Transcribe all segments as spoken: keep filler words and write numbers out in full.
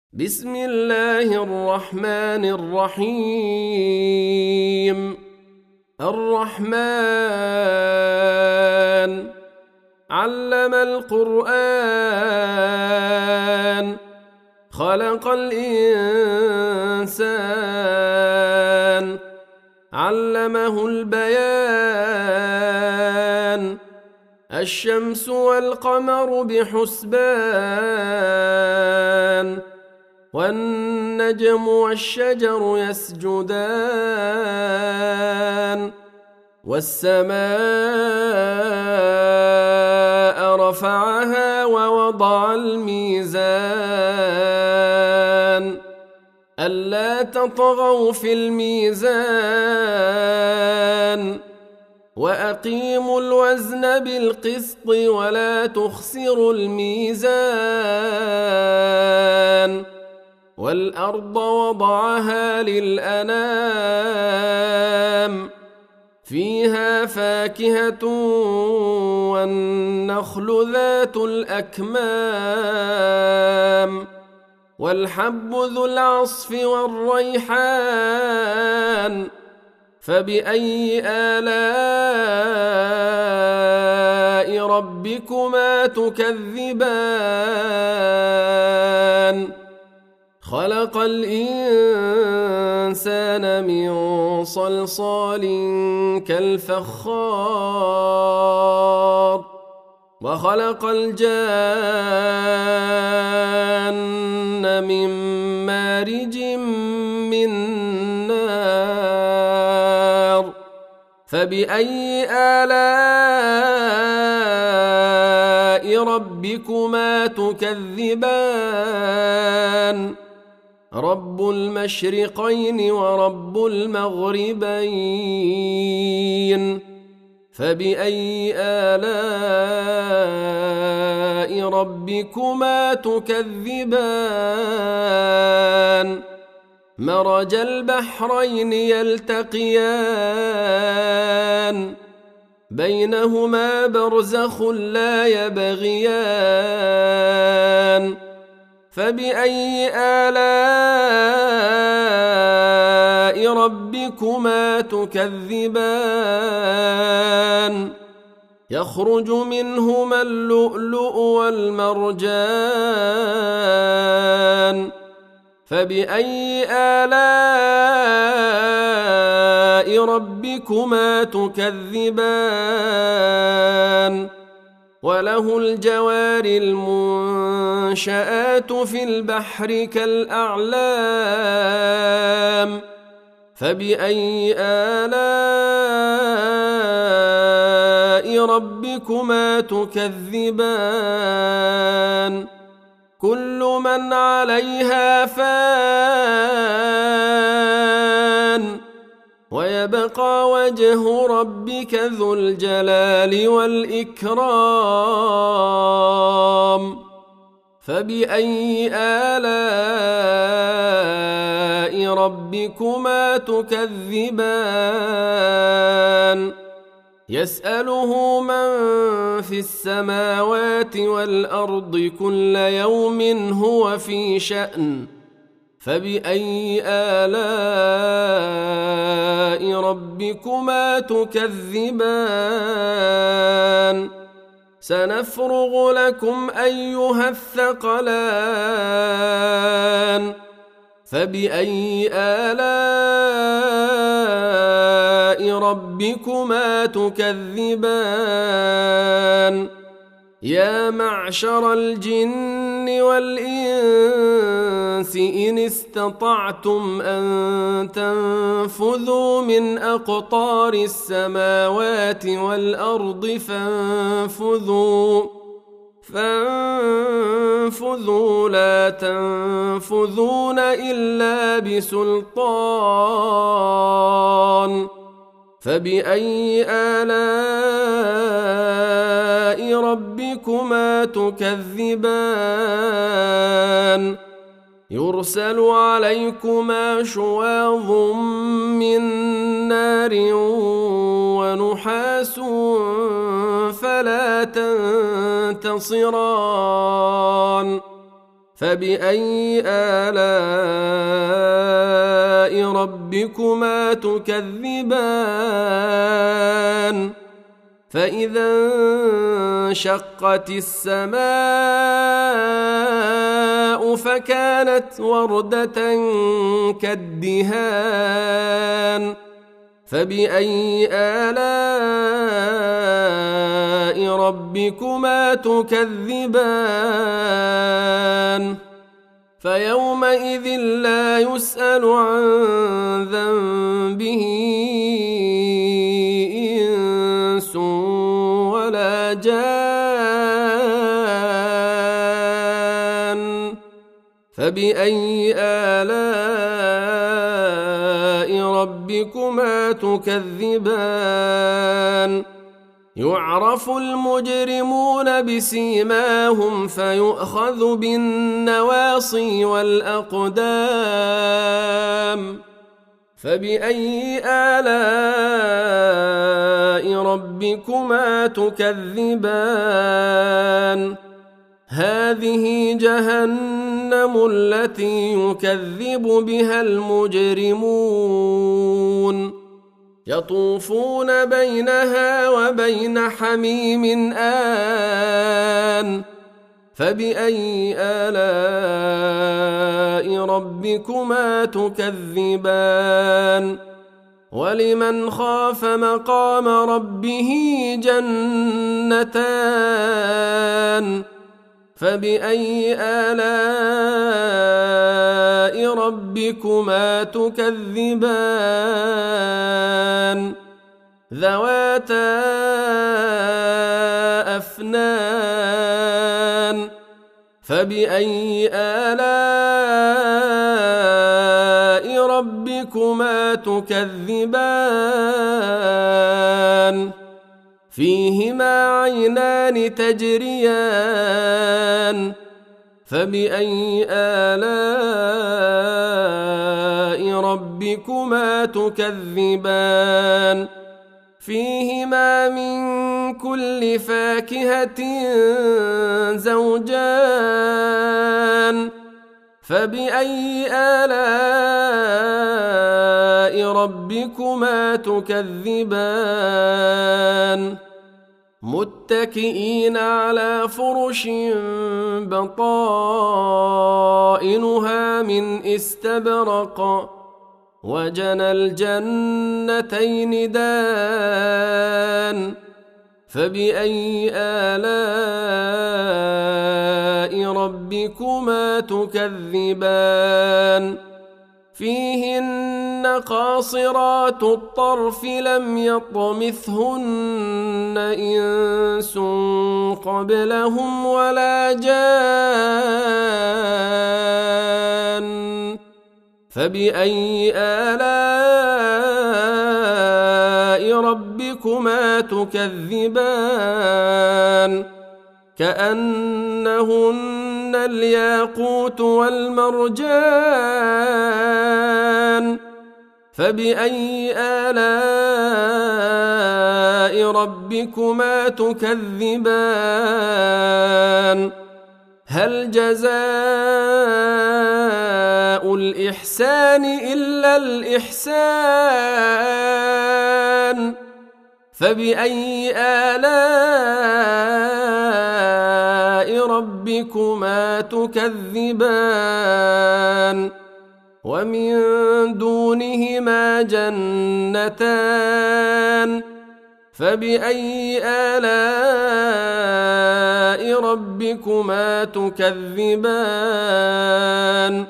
بسم الله الرحمن الرحيم. الرحمن علم القرآن خلق الإنسان علمه البيان الشمس والقمر بحسبان والنجم والشجر يسجدان والسماء رفعها ووضع الميزان ألا تطغوا في الميزان وأقيموا الوزن بالقسط ولا تخسروا الميزان والأرض وضعها للأنام فيها فاكهة والنخل ذات الأكمام والحب ذو العصف والريحان فبأي آلاء ربكما تكذبان خلق الإنسان من صلصال كالفخار وخلق الجان من مارج من نار فبأي آلاء ربكما تكذبان رب المشرقين ورب المغربين فبأي آلاء ربكما تكذبان مرج البحرين يلتقيان بينهما برزخ لا يبغيان فبأي آلاء ربكما تكذبان يخرج منهما اللؤلؤ والمرجان فبأي آلاء ربكما تكذبان وله الجوار المنشآت في البحر كالأعلام فبأي آلاء ربكما تكذبان كل من عليها فان ويبقى وجه ربك ذو الجلال والإكرام فبأي آلاء ربكما تكذبان يسأله من في السماوات والأرض كل يوم هو في شأن فبأي آلاء ربكما تكذبان سنفرغ لكم أيها الثقلان فبأي آلاء ربكما تكذبان يا معشر الجن والإنس إن استطعتم أن تنفذوا من أقطار السماوات والأرض فانفذوا فانفذوا لا تنفذون إلا بسلطان فبأي آلاء ربكما تكذبان يرسل عليكما شواظ من نار ونحاس فلا تنتصران فبأي آلاء ربكما تكذبان فإذا انشقت السماء فكانت وردة كالدهان فبأي آلاء ربكما تكذبان فيومئذ لا يسأل عن ذنبه إنس ولا جان فبأي آلاء ربكما تكذبان يعرف المجرمون بسيماهم فيؤخذ بالنواصي والأقدام فبأي آلاء ربكما تكذبان هذه جهنم التي يكذب بها المجرمون يطوفون بينها وبين حميم آن فبأي آلاء ربكما تكذبان ولمن خاف مقام ربه جنتان فبأي آلاء ربكما تكذبان ذواتا أفنان فبأي آلاء ربكما تكذبان فيهما عينان تجريان فبأي آلاء ربكما تكذبان فيهما من كل فاكهة زوجان فبأي آلاء ربكما تكذبان متكئين على فرش بطائنها من استبرق وجنى الجنتين دان فبأي آلاء ربكما تكذبان فيهن قاصرات الطرف لم يطمثهن إنس قبلهم ولا جان فبأي آلاء ربكما تكذبان كأنهن الياقوت والمرجان فبأي آلاء ربكما تكذبان هل جزاء الإحسان إلا الإحسان فبأي آلاء ربكما تكذبان ومن دونهما جنتان فبأي آلاء ربكما تكذبان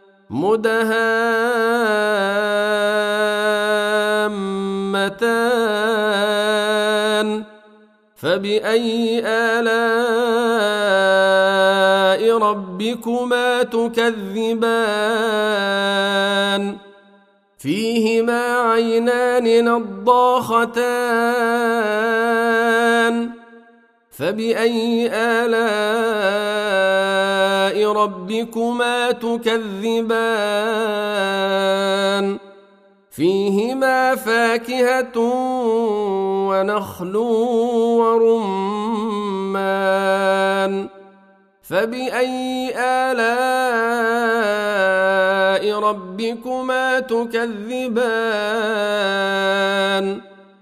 مدهامتان فبأي آلاء ربكما تكذبان فيهما عينان نضاختان فبأي آلاء ربكما تكذبان فيهما فاكهة ونخل ورمان فبأي آلاء ربكما تكذبان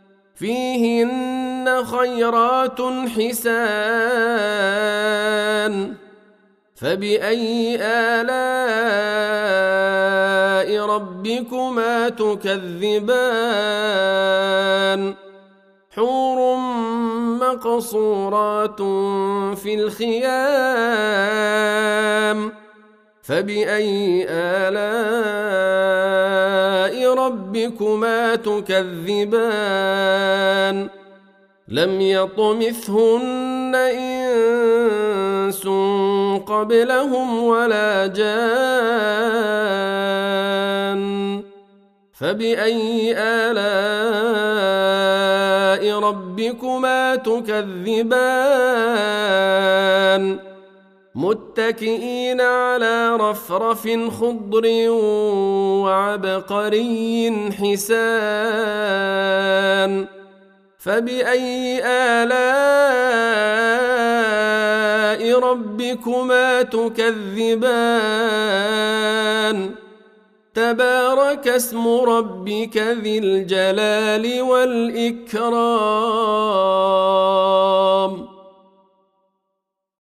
فيهن خيرات حسان فبأي آلاء ربكما تكذبان حور مقصورات في الخيام فبأي آلاء ربكما تكذبان لم يطمثهن إنس قبلهم ولا جان فبأي آلاء ربكما تكذبان متكئين على رفرف خضر وعبقري حسان فبأي آلاء ربكما تكذبان تبارك اسم ربك ذي الجلال والإكرام